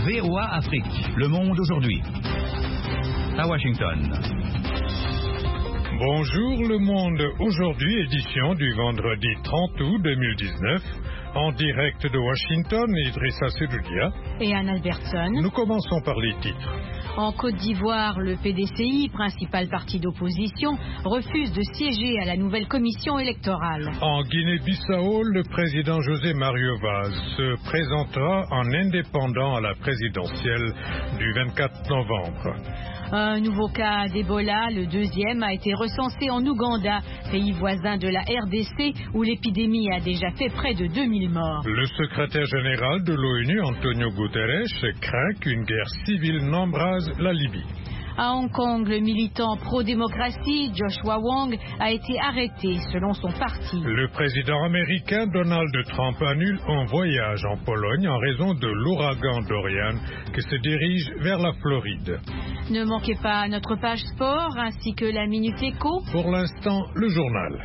VOA Afrique. Le monde aujourd'hui. À Washington. Bonjour le monde, aujourd'hui édition du vendredi 30 août 2019, en direct de Washington, Idrissa Seloudia et Anne Albertson. Nous commençons par les titres. En Côte d'Ivoire, le PDCI, principal parti d'opposition, refuse de siéger à la nouvelle commission électorale. En Guinée-Bissau, le président José Mario Vaz se présentera en indépendant à la présidentielle du 24 novembre. Un nouveau cas d'Ebola, le deuxième, a été recensé en Ouganda, pays voisin de la RDC, où l'épidémie a déjà fait près de 2000 morts. Le secrétaire général de l'ONU, Antonio Guterres, craint qu'une guerre civile n'embrase la Libye. À Hong Kong, le militant pro-démocratie Joshua Wong a été arrêté selon son parti. Le président américain Donald Trump annule un voyage en Pologne en raison de l'ouragan Dorian qui se dirige vers la Floride. Ne manquez pas notre page sport ainsi que la Minute Éco. Pour l'instant, le journal.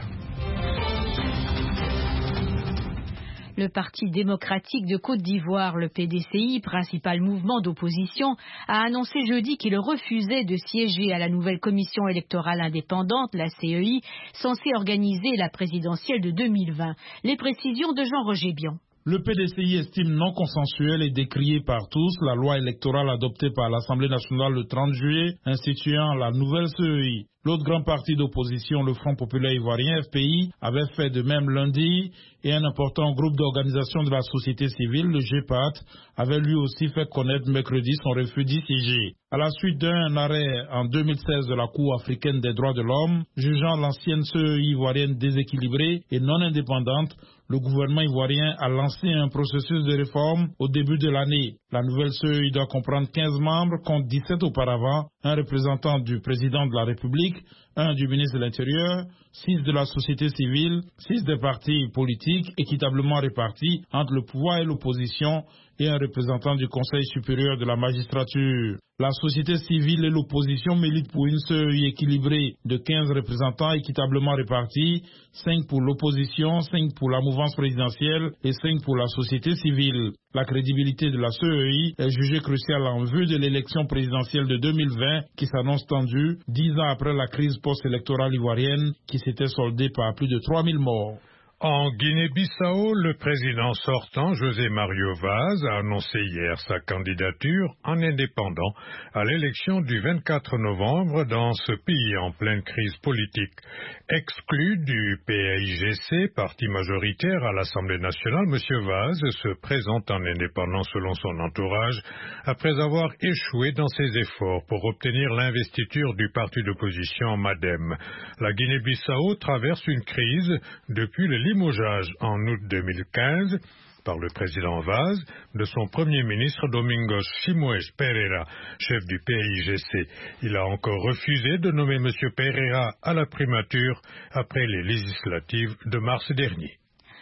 Le Parti démocratique de Côte d'Ivoire, le PDCI, principal mouvement d'opposition, a annoncé jeudi qu'il refusait de siéger à la nouvelle commission électorale indépendante, la CEI, censée organiser la présidentielle de 2020. Les précisions de Jean-Roger Bion. Le PDCI estime non consensuelle et décriée par tous la loi électorale adoptée par l'Assemblée nationale le 30 juillet instituant la nouvelle CEI. L'autre grand parti d'opposition, le Front populaire ivoirien, FPI, avait fait de même lundi et un important groupe d'organisations de la société civile, le GEPAT, avait lui aussi fait connaître mercredi son refus d'y siéger. À la suite d'un arrêt en 2016 de la Cour africaine des droits de l'homme, jugeant l'ancienne CEI ivoirienne déséquilibrée et non indépendante, le gouvernement ivoirien a lancé un processus de réforme au début de l'année. La nouvelle CEI doit comprendre 15 membres contre 17 auparavant, un représentant du président de la République, un du ministre de l'Intérieur, 6 de la société civile, 6 des partis politiques équitablement répartis entre le pouvoir et l'opposition et un représentant du Conseil supérieur de la magistrature. La société civile et l'opposition militent pour une CEI équilibrée de 15 représentants équitablement répartis, 5 pour l'opposition, 5 pour la mouvance présidentielle et 5 pour la société civile. La crédibilité de la CEI est jugée cruciale en vue de l'élection présidentielle de 2020 qui s'annonce tendue 10 ans après la crise post-électorale ivoirienne qui s'était soldée par plus de 3000 morts. En Guinée-Bissau, le président sortant, José Mario Vaz, a annoncé hier sa candidature en indépendant à l'élection du 24 novembre dans ce pays en pleine crise politique. Exclu du PAIGC, parti majoritaire à l'Assemblée nationale, M. Vaz se présente en indépendant selon son entourage après avoir échoué dans ses efforts pour obtenir l'investiture du parti d'opposition MADEM. La Guinée-Bissau traverse une crise depuis le limogeage en août 2015 par le président Vaz de son premier ministre Domingos Simoes Pereira, chef du PAIGC. Il a encore refusé de nommer M. Pereira à la primature après les législatives de mars dernier.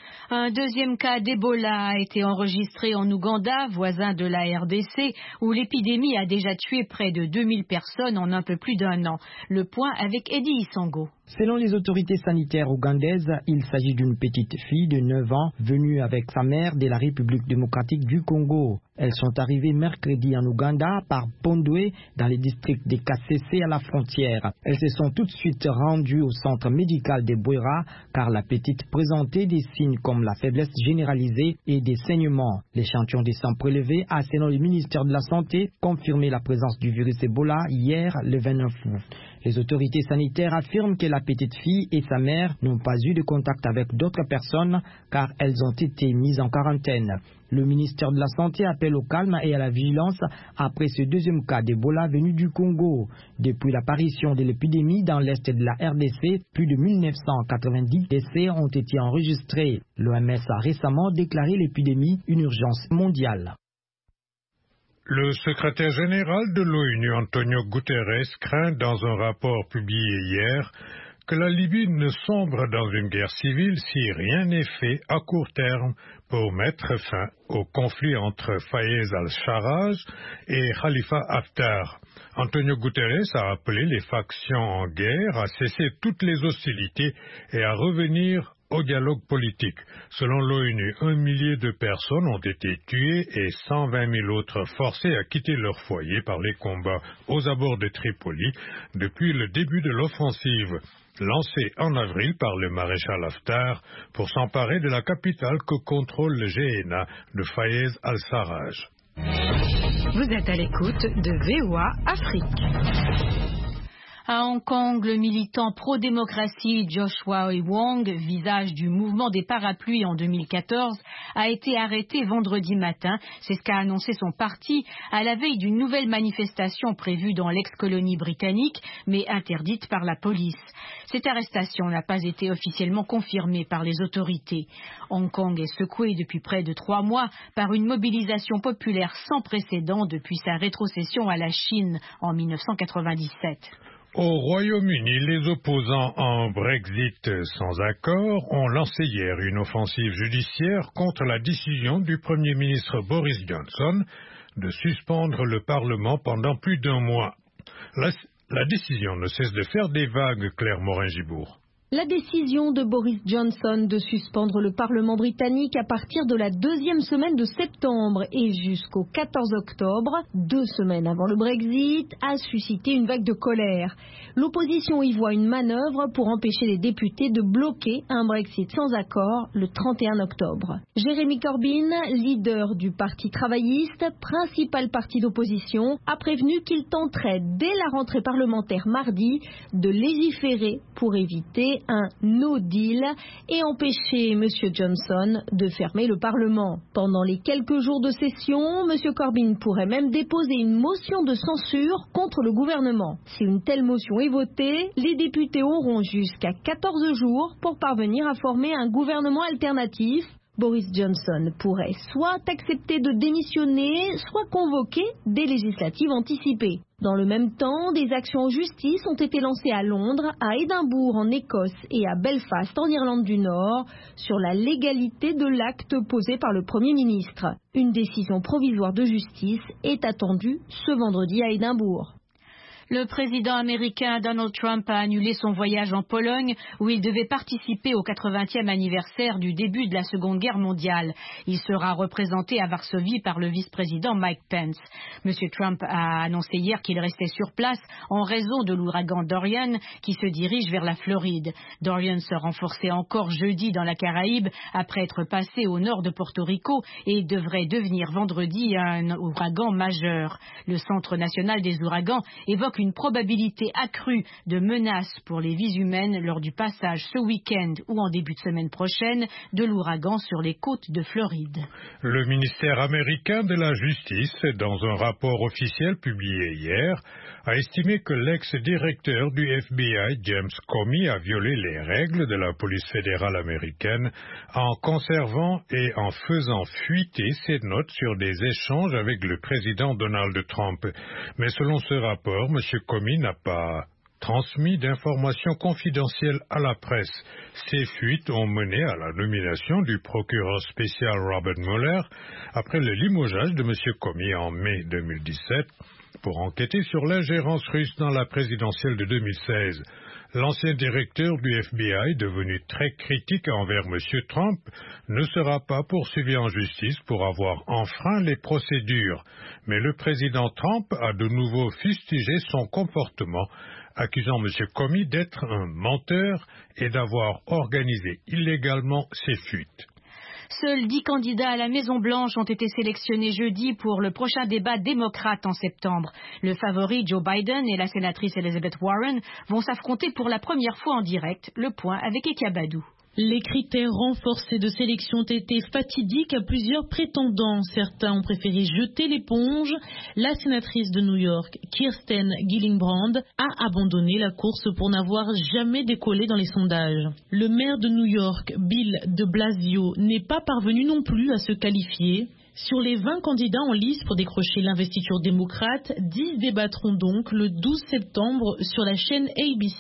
Un deuxième cas d'Ebola a été enregistré en Ouganda, voisin de la RDC, où l'épidémie a déjà tué près de 2000 personnes en un peu plus d'un an. Le point avec Eddie Issango. Selon les autorités sanitaires ougandaises, il s'agit d'une petite fille de 9 ans venue avec sa mère de la République démocratique du Congo. Elles sont arrivées mercredi en Ouganda par Pondwe dans les districts de Kasese à la frontière. Elles se sont tout de suite rendues au centre médical de Bwera car la petite présentait des signes comme la faiblesse généralisée et des saignements. L'échantillon de sang prélevé a, selon le ministère de la Santé, confirmé la présence du virus Ebola hier, le 29 août. Les autorités sanitaires affirment que la petite fille et sa mère n'ont pas eu de contact avec d'autres personnes car elles ont été mises en quarantaine. Le ministère de la Santé appelle au calme et à la vigilance après ce deuxième cas d'Ebola venu du Congo. Depuis l'apparition de l'épidémie dans l'est de la RDC, plus de 1990 décès ont été enregistrés. L'OMS a récemment déclaré l'épidémie une urgence mondiale. Le secrétaire général de l'ONU, Antonio Guterres, craint dans un rapport publié hier que la Libye ne sombre dans une guerre civile si rien n'est fait à court terme pour mettre fin au conflit entre Fayez al-Sarraj et Khalifa Haftar. Antonio Guterres a appelé les factions en guerre à cesser toutes les hostilités et à revenir au dialogue politique. Selon l'ONU, 1 millier de personnes ont été tuées et 120 000 autres forcées à quitter leur foyer par les combats aux abords de Tripoli depuis le début de l'offensive lancée en avril par le maréchal Haftar pour s'emparer de la capitale que contrôle le GNA de Fayez al-Sarraj. Vous êtes à l'écoute de VOA Afrique. À Hong Kong, le militant pro-démocratie Joshua Wong, visage du mouvement des parapluies en 2014, a été arrêté vendredi matin. C'est ce qu'a annoncé son parti à la veille d'une nouvelle manifestation prévue dans l'ex-colonie britannique, mais interdite par la police. Cette arrestation n'a pas été officiellement confirmée par les autorités. Hong Kong est secoué depuis près de 3 mois par une mobilisation populaire sans précédent depuis sa rétrocession à la Chine en 1997. Au Royaume-Uni, les opposants à un Brexit sans accord ont lancé hier une offensive judiciaire contre la décision du Premier ministre Boris Johnson de suspendre le Parlement pendant plus d'1 mois. La décision ne cesse de faire des vagues, Claire Morin-Gibourg. La décision de Boris Johnson de suspendre le Parlement britannique à partir de la 2e semaine de septembre et jusqu'au 14 octobre, 2 semaines avant le Brexit, a suscité une vague de colère. L'opposition y voit une manœuvre pour empêcher les députés de bloquer un Brexit sans accord le 31 octobre. Jeremy Corbyn, leader du Parti travailliste, principal parti d'opposition, a prévenu qu'il tenterait dès la rentrée parlementaire mardi de légiférer pour éviter un no deal et empêcher M. Johnson de fermer le Parlement. Pendant les quelques jours de session, M. Corbyn pourrait même déposer une motion de censure contre le gouvernement. Si une telle motion est votée, les députés auront jusqu'à 14 jours pour parvenir à former un gouvernement alternatif. Boris Johnson pourrait soit accepter de démissionner, soit convoquer des législatives anticipées. Dans le même temps, des actions en justice ont été lancées à Londres, à Édimbourg en Écosse et à Belfast en Irlande du Nord sur la légalité de l'acte posé par le Premier ministre. Une décision provisoire de justice est attendue ce vendredi à Édimbourg. Le président américain Donald Trump a annulé son voyage en Pologne où il devait participer au 80e anniversaire du début de la Seconde Guerre mondiale. Il sera représenté à Varsovie par le vice-président Mike Pence. M. Trump a annoncé hier qu'il restait sur place en raison de l'ouragan Dorian qui se dirige vers la Floride. Dorian se renforçait encore jeudi dans la Caraïbe après être passé au nord de Porto Rico et devrait devenir vendredi un ouragan majeur. Le Centre national des ouragans évoque une probabilité accrue de menaces pour les vies humaines lors du passage ce week-end ou en début de semaine prochaine de l'ouragan sur les côtes de Floride. Le ministère américain de la Justice, dans un rapport officiel publié hier, a estimé que l'ex-directeur du FBI, James Comey, a violé les règles de la police fédérale américaine en conservant et en faisant fuiter ses notes sur des échanges avec le président Donald Trump. Mais selon ce rapport, M. Comey n'a pas transmis d'informations confidentielles à la presse. Ces fuites ont mené à la nomination du procureur spécial Robert Mueller après le limogeage de M. Comey en mai 2017 pour enquêter sur l'ingérence russe dans la présidentielle de 2016. L'ancien directeur du FBI, devenu très critique envers M. Trump, ne sera pas poursuivi en justice pour avoir enfreint les procédures. Mais le président Trump a de nouveau fustigé son comportement, accusant M. Comey d'être un menteur et d'avoir organisé illégalement ses fuites. Seuls 10 candidats à la Maison-Blanche ont été sélectionnés jeudi pour le prochain débat démocrate en septembre. Le favori Joe Biden et la sénatrice Elizabeth Warren vont s'affronter pour la première fois en direct. Le point avec Ekabadou. Les critères renforcés de sélection ont été fatidiques à plusieurs prétendants. Certains ont préféré jeter l'éponge. La sénatrice de New York, Kirsten Gillibrand, a abandonné la course pour n'avoir jamais décollé dans les sondages. Le maire de New York, Bill de Blasio, n'est pas parvenu non plus à se qualifier. Sur les 20 candidats en lice pour décrocher l'investiture démocrate, 10 débattront donc le 12 septembre sur la chaîne ABC.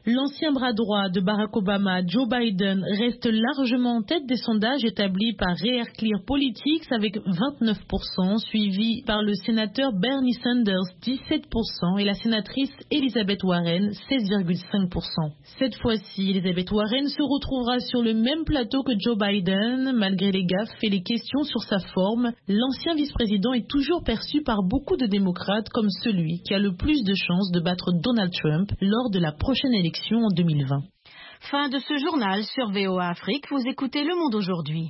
L'ancien bras droit de Barack Obama, Joe Biden, reste largement en tête des sondages établis par Rare Clear Politics avec 29%, suivi par le sénateur Bernie Sanders, 17%, et la sénatrice Elizabeth Warren, 16,5%. Cette fois-ci, Elizabeth Warren se retrouvera sur le même plateau que Joe Biden. Malgré les gaffes et les questions sur sa forme, l'ancien vice-président est toujours perçu par beaucoup de démocrates comme celui qui a le plus de chances de battre Donald Trump lors de la prochaine élection en 2020. Fin de ce journal sur VOA Afrique. Vous écoutez Le Monde aujourd'hui.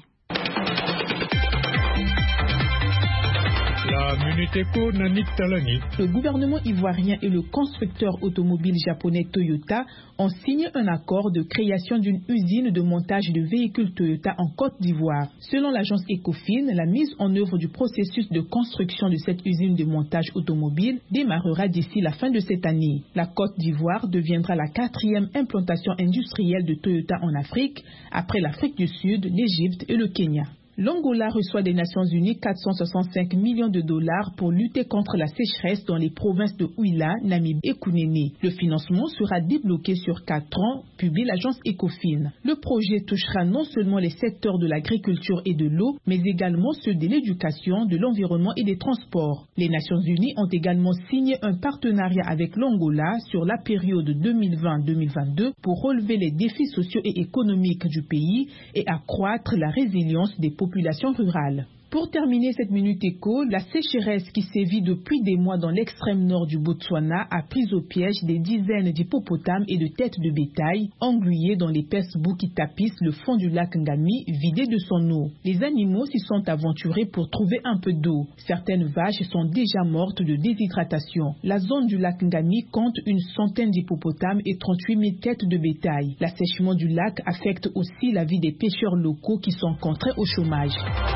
La Minute Éco, Nanik Talani. Le gouvernement ivoirien et le constructeur automobile japonais Toyota ont signé un accord de création d'une usine de montage de véhicules Toyota en Côte d'Ivoire. Selon l'agence Ecofin, la mise en œuvre du processus de construction de cette usine de montage automobile démarrera d'ici la fin de cette année. La Côte d'Ivoire deviendra la 4e implantation industrielle de Toyota en Afrique, après l'Afrique du Sud, l'Égypte et le Kenya. L'Angola reçoit des Nations Unies 465 millions de dollars pour lutter contre la sécheresse dans les provinces de Ouila, Namib et Kounéné. Le financement sera débloqué sur 4 ans, publie l'agence Ecofin. Le projet touchera non seulement les secteurs de l'agriculture et de l'eau, mais également ceux de l'éducation, de l'environnement et des transports. Les Nations Unies ont également signé un partenariat avec l'Angola sur la période 2020-2022 pour relever les défis sociaux et économiques du pays et accroître la résilience des population rurale. Pour terminer cette Minute Éco, la sécheresse qui sévit depuis des mois dans l'extrême nord du Botswana a pris au piège des dizaines d'hippopotames et de têtes de bétail englués dans l'épaisse boue qui tapisse le fond du lac Ngami vidé de son eau. Les animaux s'y sont aventurés pour trouver un peu d'eau. Certaines vaches sont déjà mortes de déshydratation. La zone du lac Ngami compte une centaine d'hippopotames et 38 000 têtes de bétail. L'assèchement du lac affecte aussi la vie des pêcheurs locaux qui sont contraints au chômage.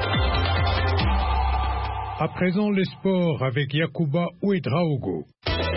À présent, les sports avec Yacouba Ouedraogo.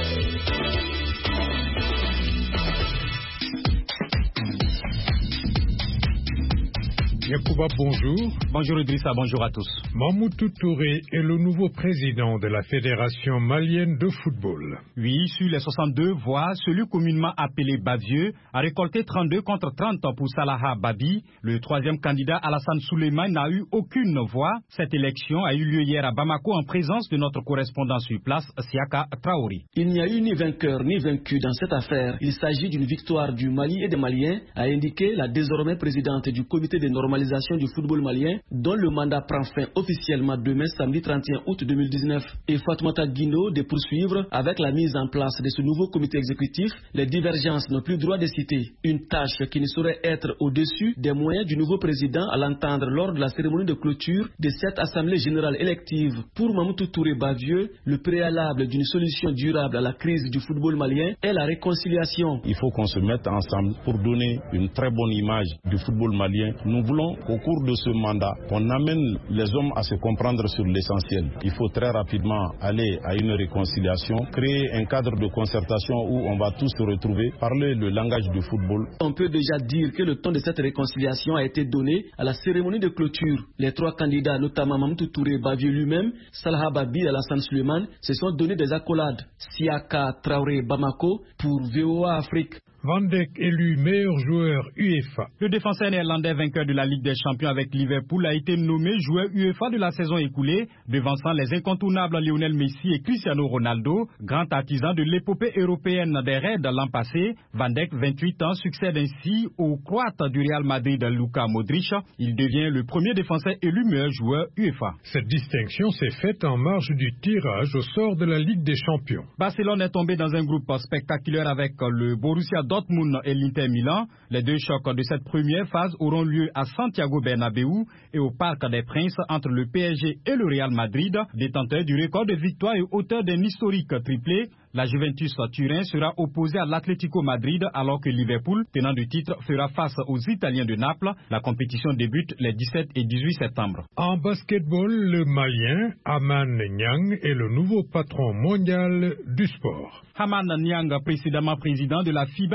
Yacouba, bonjour. Bonjour Idrissa, bonjour à tous. Mamoutou Touré est le nouveau président de la Fédération malienne de football. Oui, sur les 62 voix, celui communément appelé Bavieux a récolté 32 contre 30 pour Salaha Babi. Le troisième candidat, Alassane Souleymane, n'a eu aucune voix. Cette élection a eu lieu hier à Bamako en présence de notre correspondant sur place, Siaka Traoré. Il n'y a eu ni vainqueur ni vaincu dans cette affaire. Il s'agit d'une victoire du Mali et des Maliens, a indiqué la désormais présidente du comité de normalisation du football malien, dont le mandat prend fin officiellement demain samedi 31 août 2019. Et Fatoumata Guino de poursuivre avec la mise en place de ce nouveau comité exécutif. Les divergences n'ont plus droit de citer. Une tâche qui ne saurait être au-dessus des moyens du nouveau président à l'entendre lors de la cérémonie de clôture de cette assemblée générale élective. Pour Mamoutou Touré Bavieux, le préalable d'une solution durable à la crise du football malien est la réconciliation. Il faut qu'on se mette ensemble pour donner une très bonne image du football malien. Nous voulons qu'au cours de ce mandat, on amène les hommes à se comprendre sur l'essentiel. Il faut très rapidement aller à une réconciliation, créer un cadre de concertation où on va tous se retrouver, parler le langage du football. On peut déjà dire que le ton de cette réconciliation a été donné à la cérémonie de clôture. Les trois candidats, notamment Mamoutou Touré Bavieux lui-même, Salaha Babi et Alassane Souleymane, se sont donné des accolades. Siaka Traoré Bamako pour VOA Afrique. Van Dijk élu meilleur joueur UEFA. Le défenseur néerlandais vainqueur de la Ligue des Champions avec Liverpool a été nommé joueur UEFA de la saison écoulée, devançant les incontournables Lionel Messi et Cristiano Ronaldo, grand artisan de l'épopée européenne des Reds l'an passé. Van Dijk, 28 ans, succède ainsi au Croate du Real Madrid Luka Modric. Il devient le premier défenseur élu meilleur joueur UEFA. Cette distinction s'est faite en marge du tirage au sort de la Ligue des Champions. Barcelone est tombé dans un groupe spectaculaire avec le Borussia Dortmund et l'Inter Milan. Les deux chocs de cette première phase auront lieu à Santiago Bernabéu et au Parc des Princes entre le PSG et le Real Madrid, détenteur du record de victoires et auteur d'un historique triplé. La Juventus Turin sera opposée à l'Atlético Madrid alors que Liverpool, tenant du titre, fera face aux Italiens de Naples. La compétition débute les 17 et 18 septembre. En basketball, le Malien Haman Niang est le nouveau patron mondial du sport. Haman Niang, précédemment président de la FIBA,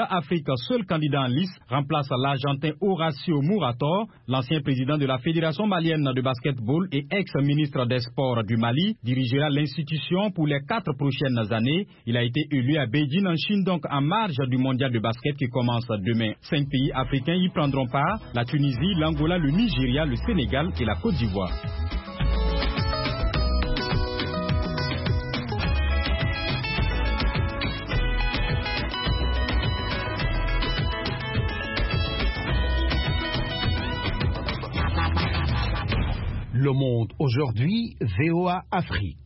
Afrique, seul candidat en lice, remplace l'Argentin Horacio Murator, l'ancien président de la Fédération malienne de basketball et ex-ministre des Sports du Mali, dirigera l'institution pour les 4 prochaines années. Il a été élu à Beijing en Chine, donc en marge du mondial de basket qui commence demain. 5 pays africains y prendront part, la Tunisie, l'Angola, le Nigeria, le Sénégal et la Côte d'Ivoire. Le Monde aujourd'hui, VOA Afrique.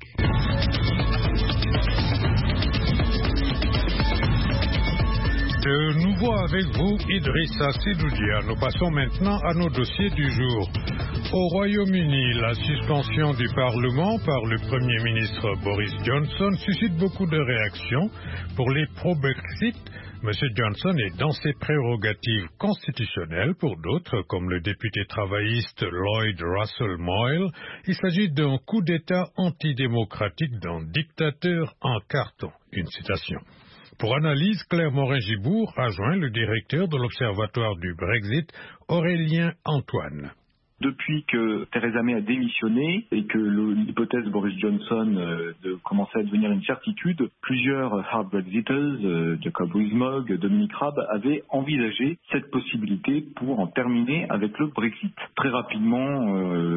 De nouveau avec vous, Idrissa Sidoudia. Nous passons maintenant à nos dossiers du jour. Au Royaume-Uni, la suspension du Parlement par le Premier ministre Boris Johnson suscite beaucoup de réactions. Pour les pro-Brexit, M. Johnson est dans ses prérogatives constitutionnelles. Pour d'autres, comme le député travailliste Lloyd Russell Moyle, il s'agit d'un coup d'État antidémocratique d'un dictateur en carton. Une citation. Pour analyse, Claire Morin-Gibourg a joint le directeur de l'Observatoire du Brexit, Aurélien Antoine. Depuis que Theresa May a démissionné et que l'hypothèse Boris Johnson de commencer à devenir une certitude, plusieurs hard Brexiters, Jacob Rees-Mogg, Dominic Raab, avaient envisagé cette possibilité pour en terminer avec le Brexit. Très rapidement,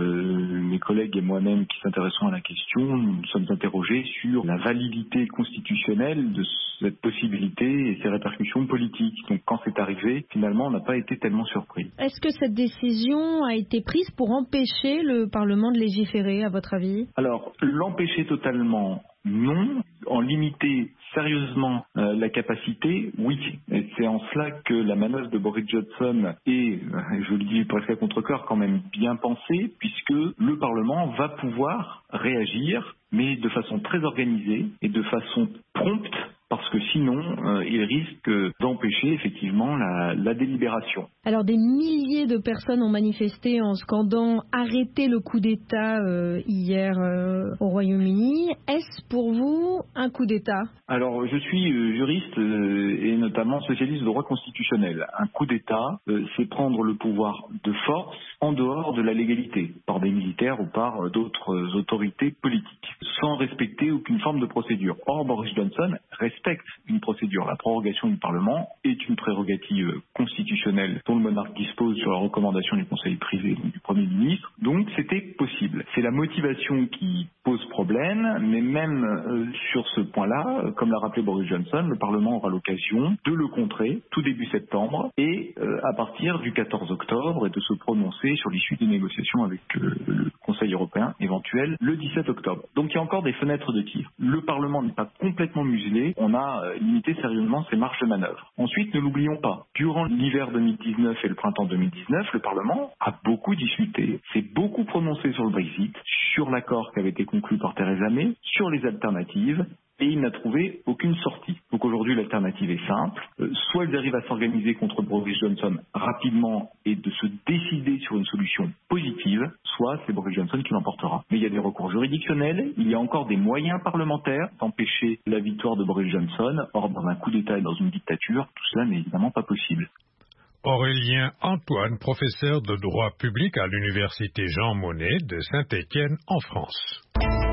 mes collègues et moi-même qui s'intéressons à la question, nous sommes interrogés sur la validité constitutionnelle de cette possibilité et ses répercussions politiques. Donc quand c'est arrivé, finalement, on n'a pas été tellement surpris. Est-ce que cette décision a été prise pour empêcher le Parlement de légiférer, à votre avis? Alors, l'empêcher totalement, non. En limiter sérieusement la capacité, oui. Et c'est en cela que la manœuvre de Boris Johnson est, je le dis presque à contre-cœur, quand même bien pensée, puisque le Parlement va pouvoir réagir, mais de façon très organisée et de façon prompte, parce que sinon, il risque d'empêcher effectivement la délibération. Alors, des milliers de personnes ont manifesté en scandant « Arrêtez le coup d'État » hier au Royaume-Uni. Est-ce pour vous un coup d'État? Alors, je suis juriste et notamment spécialiste de droit constitutionnel. Un coup d'État, c'est prendre le pouvoir de force en dehors de la légalité, par des militaires ou par d'autres autorités politiques, sans respecter aucune forme de procédure. Or, Boris Johnson respecte une procédure. La prorogation du Parlement est une prérogative constitutionnelle dont le monarque dispose sur la recommandation du Conseil privé, donc du Premier ministre. Donc, c'était possible. C'est la motivation qui pose problème, mais même sur ce point-là, comme l'a rappelé Boris Johnson, le Parlement aura l'occasion de le contrer tout début septembre et à partir du 14 octobre et de se prononcer sur l'issue des négociations avec le Conseil européen éventuel le 17 octobre. Donc il y a encore des fenêtres de tir. Le Parlement n'est pas complètement muselé, on a limité sérieusement ses marges de manœuvre. Ensuite, ne l'oublions pas, durant l'hiver 2019 et le printemps 2019, le Parlement a beaucoup discuté, s'est beaucoup prononcé sur le Brexit, sur l'accord qui avait été conclu par Theresa May, sur les alternatives, et il n'a trouvé aucune sortie. Donc aujourd'hui, l'alternative est simple. Soit ils arrivent à s'organiser contre Boris Johnson rapidement et de se décider sur une solution positive, soit c'est Boris Johnson qui l'emportera. Mais il y a des recours juridictionnels, il y a encore des moyens parlementaires d'empêcher la victoire de Boris Johnson. Or, dans un coup d'État et dans une dictature, tout cela n'est évidemment pas possible. Aurélien Antoine, professeur de droit public à l'université Jean Monnet de Saint-Étienne en France.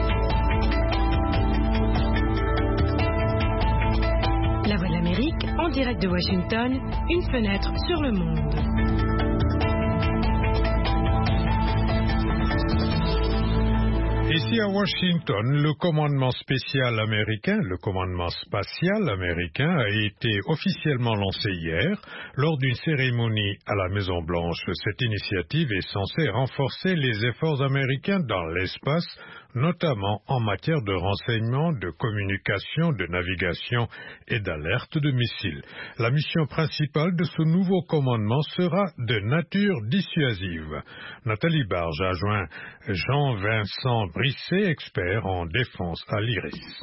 La Voix de l'Amérique, en direct de Washington, une fenêtre sur le monde. Ici à Washington, le commandement spécial américain, le commandement spatial américain a été officiellement lancé hier lors d'une cérémonie à la Maison-Blanche. Cette initiative est censée renforcer les efforts américains dans l'espace, notamment en matière de renseignement, de communication, de navigation et d'alerte de missiles. La mission principale de ce nouveau commandement sera de nature dissuasive. Nathalie Barge a joint Jean-Vincent Brisset, expert en défense à l'IRIS.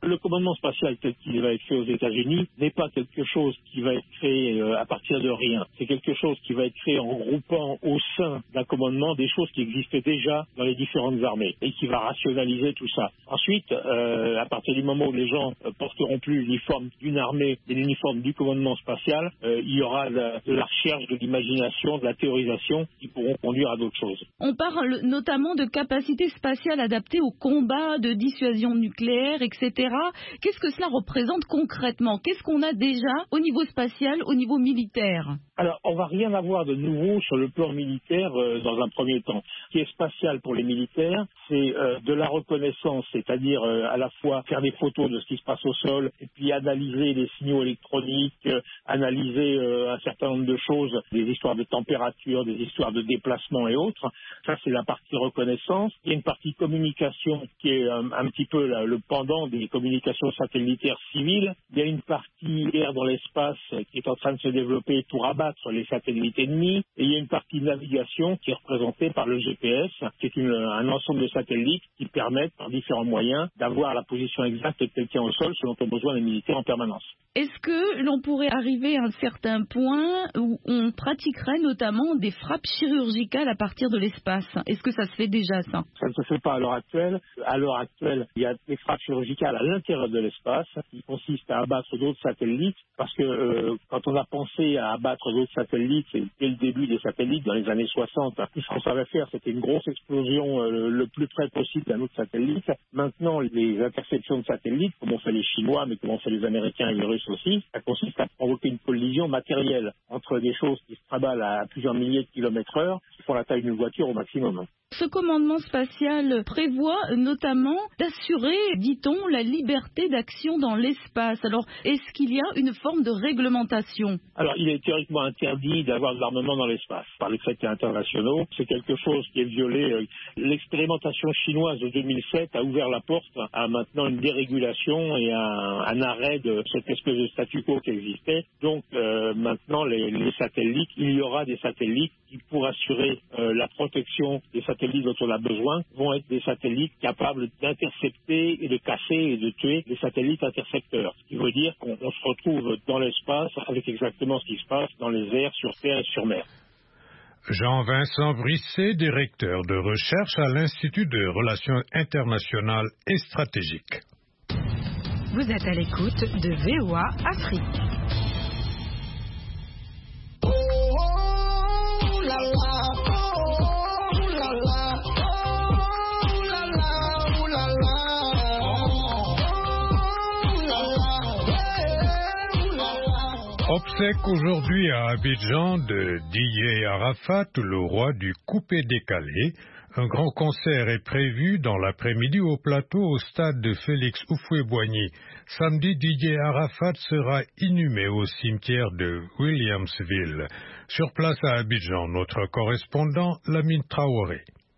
Le commandement spatial tel qu'il va être fait aux États-Unis n'est pas quelque chose qui va être créé à partir de rien. C'est quelque chose qui va être créé en regroupant au sein d'un commandement des choses qui existaient déjà dans les différentes armées et qui va rationaliser tout ça. Ensuite, à partir du moment où les gens porteront plus l'uniforme d'une armée et l'uniforme du commandement spatial, il y aura de la recherche, de l'imagination, de la théorisation qui pourront conduire à d'autres choses. On parle notamment de capacités spatiales adaptées au combat, de dissuasion nucléaire, etc. Qu'est-ce que cela représente concrètement? Qu'est-ce qu'on a déjà au niveau spatial, au niveau militaire? Alors, on va rien avoir de nouveau sur le plan militaire dans un premier temps. Ce qui est spatial pour les militaires, c'est de la reconnaissance, c'est-à-dire à la fois faire des photos de ce qui se passe au sol, et puis analyser les signaux électroniques, analyser un certain nombre de choses, des histoires de température, des histoires de déplacement et autres. Ça, c'est la partie reconnaissance. Il y a une partie communication qui est un petit peu le pendant des communications satellitaires civiles. Il y a une partie air dans l'espace qui est en train de se développer pour abattre les satellites ennemis, et il y a une partie navigation qui est représentée par le GPS, qui est un ensemble de satellites qui permettent par différents moyens d'avoir la position exacte de quelqu'un au sol, ce dont ont besoin les militaires en permanence. Est-ce que l'on pourrait arriver à un certain point où on pratiquerait notamment des frappes chirurgicales à partir de l'espace? Est-ce que ça se fait déjà, ça? Ça ne se fait pas à l'heure actuelle. À l'heure actuelle, il y a des frappes chirurgicales à l'intérieur de l'espace qui consistent à abattre d'autres satellites, parce que quand on a pensé à abattre d'autres satellites, c'est dès le début des satellites, dans les années 60, tout ce qu'on savait faire, c'était une grosse explosion le plus près possible d'un autre satellite. Maintenant, les interceptions de satellites, comme on fait les Chinois, mais comme on fait les Américains et les Russes aussi, ça consiste à provoquer une collision matérielle entre des choses qui se traballent à plusieurs milliers de kilomètres heure, qui font la taille d'une voiture au maximum. Ce commandement spatial prévoit notamment d'assurer, dit-on, la liberté d'action dans l'espace. Alors, est-ce qu'il y a une forme de réglementation? Alors, il est théoriquement interdit d'avoir de l'armement dans l'espace par les traités internationaux. C'est quelque chose qui est violé. L'expérimentation chinoise de 2007 a ouvert la porte à maintenant une dérégulation et un arrêt de cette espèce de statu quo qui existait. Donc, maintenant, les satellites, il y aura des satellites qui, pour assurer la protection des satellites dont on a besoin, vont être des satellites capables d'intercepter et de casser et de tuer les satellites intercepteurs. Ce qui veut dire qu'on se retrouve dans l'espace avec exactement ce qui se passe dans les airs, sur terre et sur mer. Jean-Vincent Brisset, directeur de recherche à l'Institut de Relations internationales et stratégiques. Vous êtes à l'écoute de VOA Afrique. Obsèque aujourd'hui à Abidjan de Didier Arafat, le roi du coupé-décalé. Un grand concert est prévu dans l'après-midi au plateau au stade de Félix Houphouët-Boigny. Samedi, Didier Arafat sera inhumé au cimetière de Williamsville. Sur place à Abidjan, notre correspondant Lamine Traoré.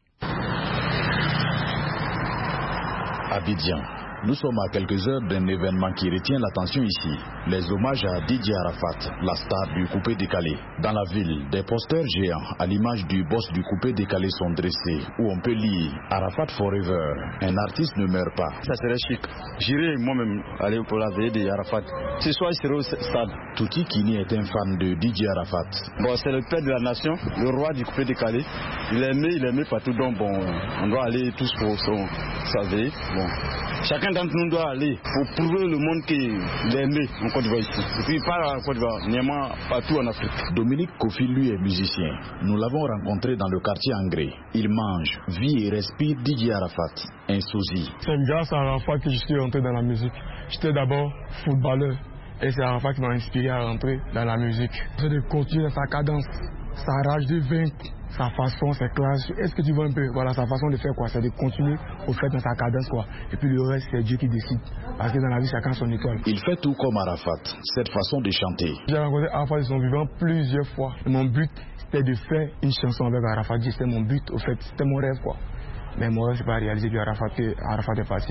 Abidjan. Nous sommes à quelques heures d'un événement qui retient l'attention ici. Les hommages à Didier Arafat, la star du coupé-décalé. Dans la ville, des posters géants à l'image du boss du coupé-décalé sont dressés, où on peut lire Arafat Forever. Un artiste ne meurt pas. Ça serait chic. J'irai moi-même aller pour la veille de Arafat. Ce soir, je serai au stade. Touti Kini est un fan de Didier Arafat. Bon, c'est le père de la nation, le roi du coupé-décalé. Il est aimé partout, donc bon, on doit aller tous pour sa veille. Bon. Chacun d'entre nous doit aller pour prouver le monde qu'il est aimé en Côte d'Ivoire ici. Et puis pas en Côte d'Ivoire, néanmoins partout en Afrique. Dominique Kofi, lui, est musicien. Nous l'avons rencontré dans le quartier Angré. Il mange, vit et respire Didier Arafat, un sosie. C'est grâce à Arafat que je suis entré dans la musique. J'étais d'abord footballeur et c'est Arafat qui m'a inspiré à rentrer dans la musique. C'est de continuer sa cadence, sa rage de vaincre. Sa façon, ses classes, est-ce que tu vois un peu, voilà, sa façon de faire quoi, c'est de continuer au fait dans sa cadence quoi. Et puis le reste, c'est Dieu qui décide. Parce que dans la vie, chacun son étoile. Il fait tout comme Arafat, cette façon de chanter. J'ai rencontré Arafat de son vivant plusieurs fois. Et mon but, c'était de faire une chanson avec Arafat. C'était mon but, au fait, c'était mon rêve quoi. Mais moi, je n'ai pas réalisé du Arafat que Arafat est passé.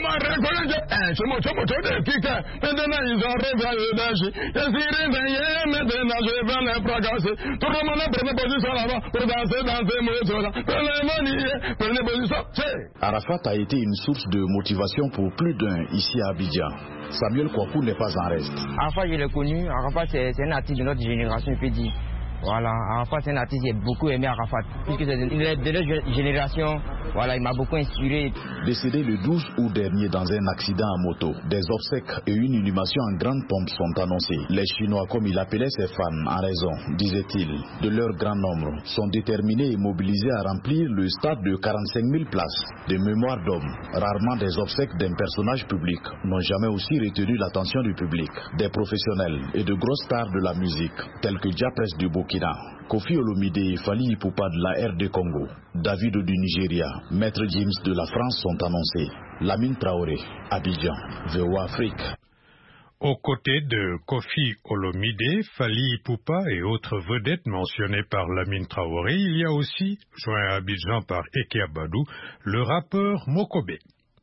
Maintenant, ils ont réveillé. Maintenant, je vais les fracasser. Tout le monde prenez position là-bas pour danser dans ces motos-là. Prenez position. Arafat a été une source de motivation pour plus d'un ici à Abidjan. Samuel Kouakou n'est pas en reste. Arafat, je l'ai connu. Arafat, c'est un artiste de notre génération, je peux dire. Voilà, Arafat, c'est un artiste, j'ai beaucoup aimé Arafat. Puisque c'est de notre génération, voilà, il m'a beaucoup inspiré. Décédé le 12 août dernier dans un accident à moto, des obsèques et une inhumation en grande pompe sont annoncés. Les Chinois, comme il appelait ses fans, en raison, disait-il, de leur grand nombre, sont déterminés et mobilisés à remplir le stade de 45 000 places. De mémoire d'hommes, rarement des obsèques d'un personnage public n'ont jamais aussi retenu l'attention du public. Des professionnels et de grosses stars de la musique, tels que Diapres du Burkina, Kofi Olomide et Fally Ipupa de la RD Congo, Davido du Nigeria, Maître James de la France sont annoncés. Lamine Traoré, Abidjan, VOA Afrique. Aux côtés de Kofi Olomide, Fally Ipupa et autres vedettes mentionnées par Lamine Traoré, il y a aussi, joint à Abidjan par Eke Abadou, le rappeur Mokobe.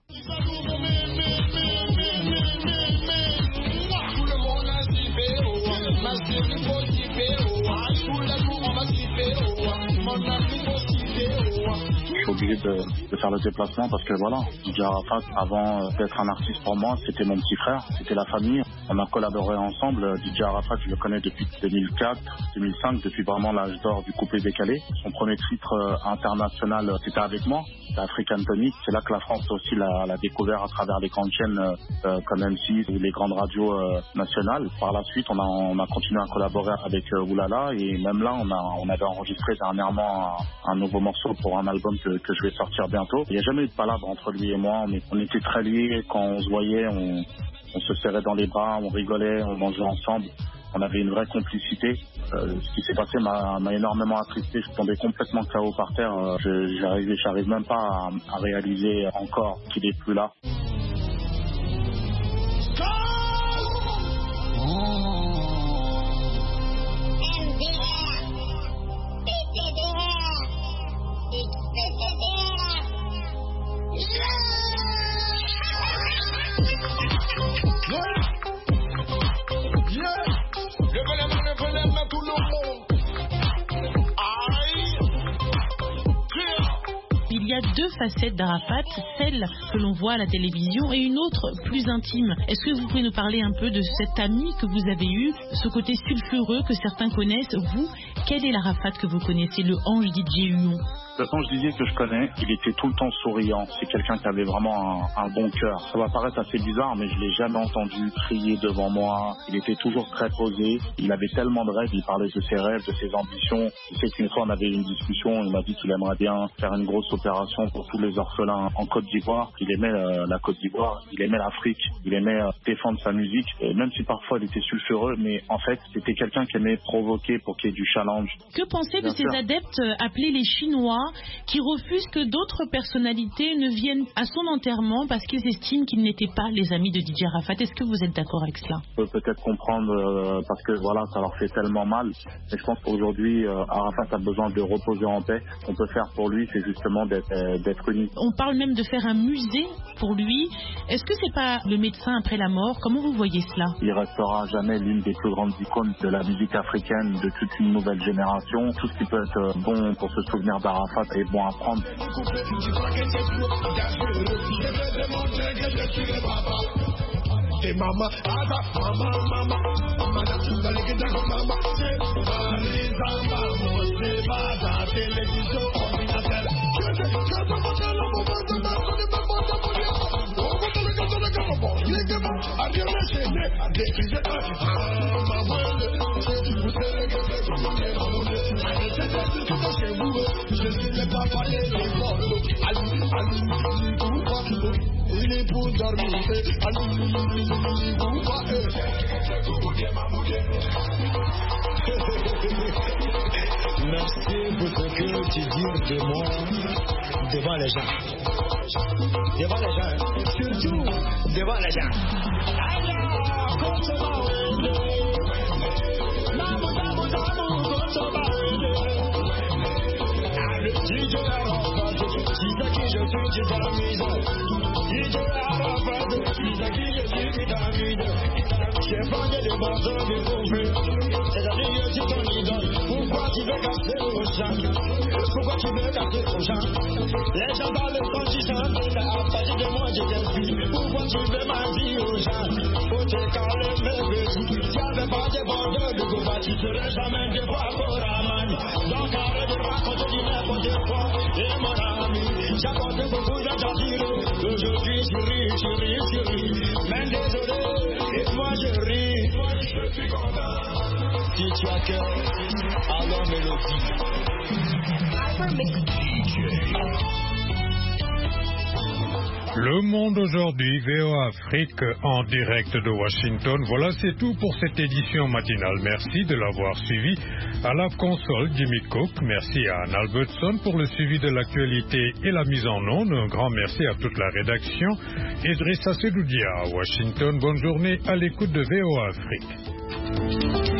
Je suis obligé de faire le déplacement parce que voilà, DJ Arafat, avant d'être un artiste pour moi, c'était mon petit frère, c'était la famille. On a collaboré ensemble. DJ Arafat, je le connais depuis 2004, 2005, depuis vraiment l'âge d'or du coupé décalé. Son premier titre international, c'était avec moi, c'était African Tonic. C'est là que la France aussi l'a découvert à travers les grandes chaînes comme M6 ou les grandes radios nationales. Par la suite, on a continué à collaborer avec Oulala et même là, on avait enregistré dernièrement un nouveau morceau pour un album que je vais sortir bientôt. Il n'y a jamais eu de palabre entre lui et moi. On était très liés. Quand on se voyait, on se serrait dans les bras, on rigolait, on mangeait ensemble. On avait une vraie complicité. Ce qui s'est passé m'a énormément attristé. Je tombais complètement KO par terre. J'arrive même pas à réaliser encore qu'il est plus là. Il y a deux facettes d'Arafat, celle que l'on voit à la télévision et une autre plus intime. Est-ce que vous pouvez nous parler un peu de cet ami que vous avez eu, ce côté sulfureux que certains connaissent? Vous, quel est l'Arafat que vous connaissez, le Ange DJ Huon? Le Ange DJ que je connais, il était tout le temps souriant. C'est quelqu'un qui avait vraiment un bon cœur. Ça va paraître assez bizarre, mais je l'ai jamais entendu crier devant moi. Il était toujours très posé. Il avait tellement de rêves. Il parlait de ses rêves, de ses ambitions. Je sais qu'une fois, on avait eu une discussion. Il m'a dit qu'il aimerait bien faire une grosse opération pour tous les orphelins en Côte d'Ivoire. Il aimait la Côte d'Ivoire. Il aimait l'Afrique. Il aimait défendre sa musique. Et même si parfois il était sulfureux, mais en fait, c'était quelqu'un qui aimait provoquer pour qu'il y ait du challenge. Que pensez de ces adeptes appelés les Chinois qui refusent que d'autres personnalités ne viennent à son enterrement parce qu'ils estiment qu'ils n'étaient pas les amis de DJ Arafat? Est-ce que vous êtes d'accord avec cela? On peut peut-être comprendre parce que voilà, ça leur fait tellement mal. Mais je pense qu'aujourd'hui, Arafat a besoin de reposer en paix. Ce qu'on peut faire pour lui, c'est justement d'être unis. On parle même de faire un musée pour lui. Est-ce que c'est pas le médecin après la mort? Comment vous voyez cela? Il restera jamais l'une des plus grandes icônes de la musique africaine de toute une nouvelle génération. Tout ce qui peut être bon pour se souvenir d'Arafat est bon à prendre. Et maman, il est pour dormir. Merci pour ce que tu dis de moi devant les gens. Devant les gens, surtout devant les gens. tu t'amuses. DJ Arafat, c'est à qui je suis qui t'amuse. J'ai vendu des bandeaux de conflits. C'est-à-dire que tu ton idole. Pourquoi tu veux casser aux gens? Pourquoi tu veux casser aux gens? Les gens parlent quand tu chantes. À partir de moi, je t'explique. Pourquoi tu veux ma vie aux gens? Faut te calmer, mes petits. Tu n'avais pas de bandeaux de Goba, tu serais jamais de fois pour Amani. Donc arrête de raconter du n'importe quoi. Et mon ami, j'apporte beaucoup d'attention. Aujourd'hui, je ris. Mais désolé, et moi je ris. Je suis content. Si tu as cœur, alors mélodie. Le Monde aujourd'hui, VOA Afrique en direct de Washington. Voilà, c'est tout pour cette édition matinale. Merci de l'avoir suivi. À la console, Jimmy Cook. Merci à Anne Albertson pour le suivi de l'actualité et la mise en onde. Un grand merci à toute la rédaction. Idrissa Sedoudia à Washington. Bonne journée à l'écoute de VOA Afrique.